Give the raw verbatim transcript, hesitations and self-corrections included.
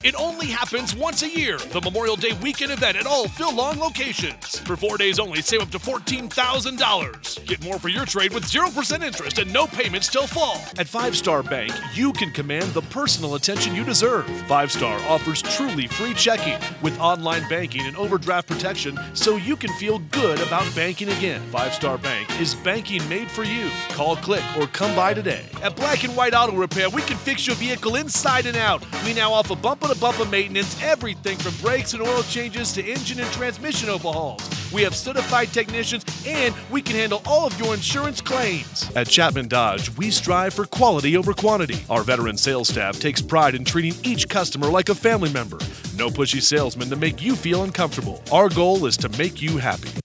It only happens once a year, the Memorial Day weekend event at all Phil Long locations. For four days only, save up to fourteen thousand dollars. Get more for your trade with zero percent interest and no payments till fall. At Five Star Bank, you can command the personal attention you deserve. Five Star offers truly free checking with online banking and overdraft protection so you can feel good about banking again. Five Star Bank is banking made for you. Call, click, or come by today. At Black and White Auto Repair, we can fix your vehicle inside and out. We now offer bumper-to-bumper maintenance, everything from brakes and oil changes to engine and transmission overhauls. We have certified technicians, and we can handle all of your insurance claims. At Chapman Dodge, we strive for quality over quantity. Our veteran sales staff takes pride in treating each customer like a family member. No pushy salesman to make you feel uncomfortable. Our goal is to make you happy.